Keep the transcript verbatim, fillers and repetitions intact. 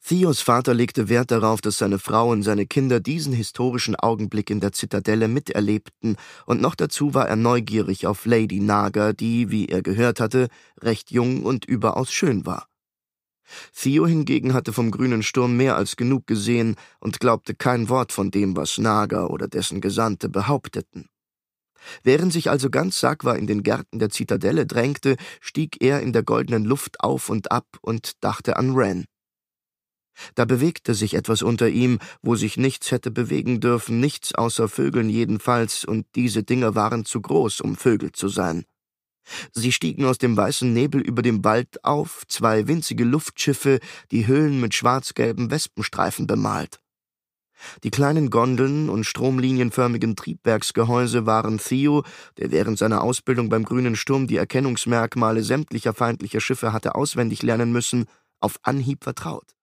Theos Vater legte Wert darauf, dass seine Frau und seine Kinder diesen historischen Augenblick in der Zitadelle miterlebten, und noch dazu war er neugierig auf Lady Naga, die, wie er gehört hatte, recht jung und überaus schön war. Theo hingegen hatte vom grünen Sturm mehr als genug gesehen und glaubte kein Wort von dem, was Naga oder dessen Gesandte behaupteten. Während sich also ganz Sagwa in den Gärten der Zitadelle drängte, stieg er in der goldenen Luft auf und ab und dachte an Ren. Da bewegte sich etwas unter ihm, wo sich nichts hätte bewegen dürfen, nichts außer Vögeln jedenfalls, und diese Dinger waren zu groß, um Vögel zu sein. Sie stiegen aus dem weißen Nebel über dem Wald auf, zwei winzige Luftschiffe, die Hüllen mit schwarz-gelben Wespenstreifen bemalt. Die kleinen Gondeln und stromlinienförmigen Triebwerksgehäuse waren Theo, der während seiner Ausbildung beim grünen Sturm die Erkennungsmerkmale sämtlicher feindlicher Schiffe hatte auswendig lernen müssen, auf Anhieb vertraut.